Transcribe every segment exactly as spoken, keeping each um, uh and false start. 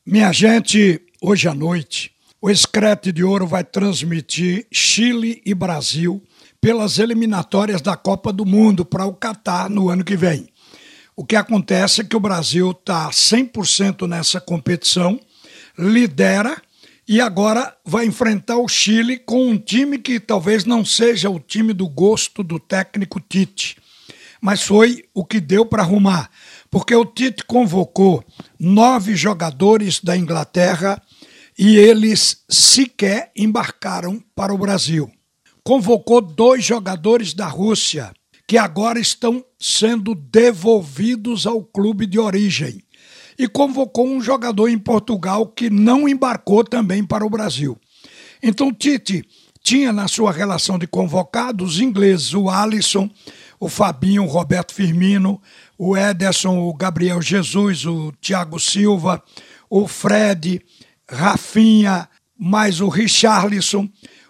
Minha gente, hoje à noite, o Screte de Ouro vai transmitir Chile e Brasil pelas eliminatórias da Copa do Mundo para o Catar no ano que vem. O que acontece é que o Brasil está cem por cento nessa competição, lidera e agora vai enfrentar o Chile com um time que talvez não seja o time do gosto do técnico Tite, mas foi o que deu para arrumar, porque o Tite convocou nove jogadores da Inglaterra e eles sequer embarcaram para o Brasil. Convocou dois jogadores da Rússia, que agora estão sendo devolvidos ao clube de origem. E convocou um jogador em Portugal que não embarcou também para o Brasil. Então o Tite tinha na sua relação de convocados os ingleses, o Alisson, o Fabinho, o Roberto Firmino, o Ederson, o Gabriel Jesus, o Thiago Silva, o Fred, Rafinha, mais o Richarlison,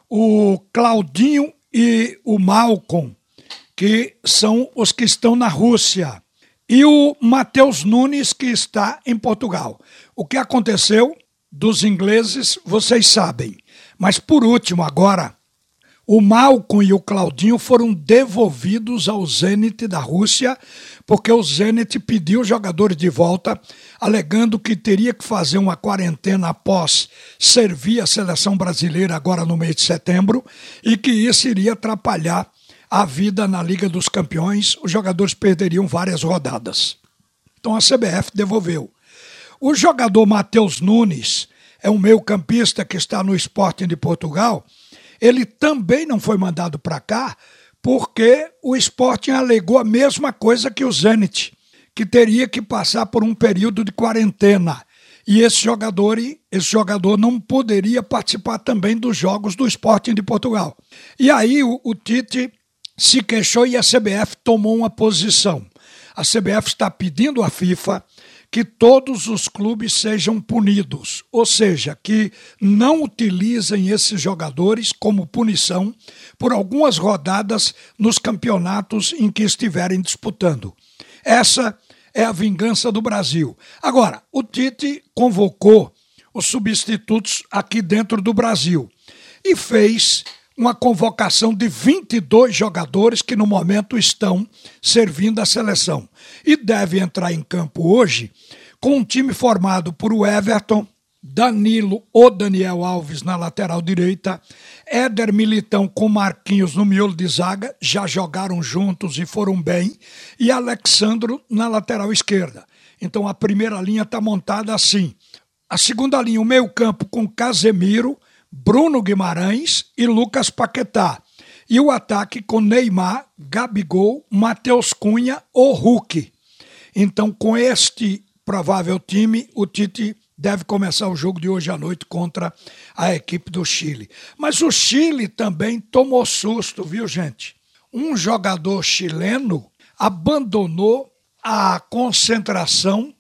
o Claudinho e o Malcom, que são os que estão na Rússia, e o Matheus Nunes, que está em Portugal. O que aconteceu dos ingleses, vocês sabem. Mas, por último, agora, o Malcom e o Claudinho foram devolvidos ao Zenit da Rússia, porque o Zenit pediu os jogadores de volta, alegando que teria que fazer uma quarentena após servir a seleção brasileira agora no mês de setembro, e que isso iria atrapalhar a vida na Liga dos Campeões, os jogadores perderiam várias rodadas. Então a C B F devolveu. O jogador Matheus Nunes é um meio-campista que está no Sporting de Portugal. Ele também não foi mandado para cá porque o Sporting alegou a mesma coisa que o Zenit, que teria que passar por um período de quarentena. E esse jogador, esse jogador não poderia participar também dos jogos do Sporting de Portugal. E aí o, o Tite se queixou e a C B F tomou uma posição. A C B F está pedindo à FIFA que todos os clubes sejam punidos, ou seja, que não utilizem esses jogadores como punição por algumas rodadas nos campeonatos em que estiverem disputando. Essa é a vingança do Brasil. Agora, o Tite convocou os substitutos aqui dentro do Brasil e fez uma convocação de vinte e dois jogadores que no momento estão servindo a seleção. E deve entrar em campo hoje com um time formado por o Everton, Danilo ou Daniel Alves na lateral direita, Éder Militão com Marquinhos no miolo de zaga, já jogaram juntos e foram bem, e Alexandro na lateral esquerda. Então a primeira linha está montada assim. A segunda linha, o meio campo com Casemiro, Bruno Guimarães e Lucas Paquetá. E o ataque com Neymar, Gabigol, Matheus Cunha ou Hulk. Então, com este provável time, o Tite deve começar o jogo de hoje à noite contra a equipe do Chile. Mas o Chile também tomou susto, viu, gente? Um jogador chileno abandonou a concentração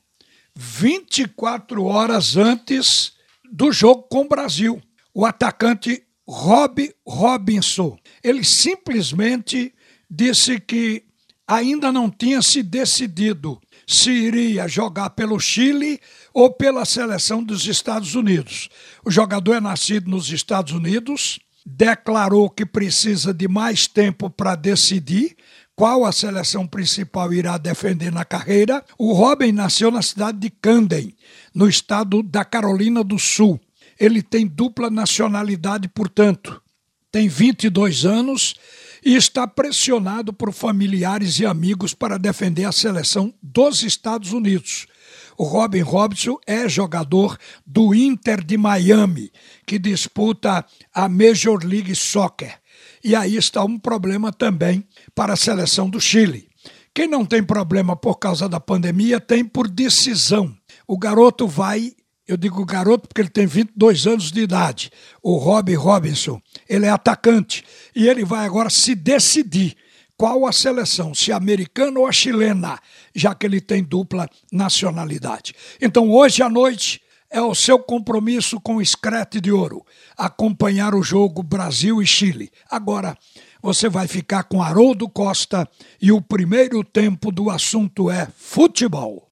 vinte e quatro horas antes do jogo com o Brasil. O atacante Rob Robinson, ele simplesmente disse que ainda não tinha se decidido se iria jogar pelo Chile ou pela seleção dos Estados Unidos. O jogador é nascido nos Estados Unidos, declarou que precisa de mais tempo para decidir qual a seleção principal irá defender na carreira. O Robin nasceu na cidade de Camden, no estado da Carolina do Sul. Ele tem dupla nacionalidade, portanto, tem vinte e dois anos e está pressionado por familiares e amigos para defender a seleção dos Estados Unidos. O Robin Robinson é jogador do Inter de Miami, que disputa a Major League Soccer. E aí está um problema também para a seleção do Chile. Quem não tem problema por causa da pandemia tem por decisão. O garoto vai... Eu digo garoto porque ele tem vinte e dois anos de idade, o Rob Robinson. Ele é atacante e ele vai agora se decidir qual a seleção, se a americana ou a chilena, já que ele tem dupla nacionalidade. Então hoje à noite é o seu compromisso com o Screte de Ouro, acompanhar o jogo Brasil e Chile. Agora você vai ficar com Haroldo Costa e o primeiro tempo do assunto é futebol.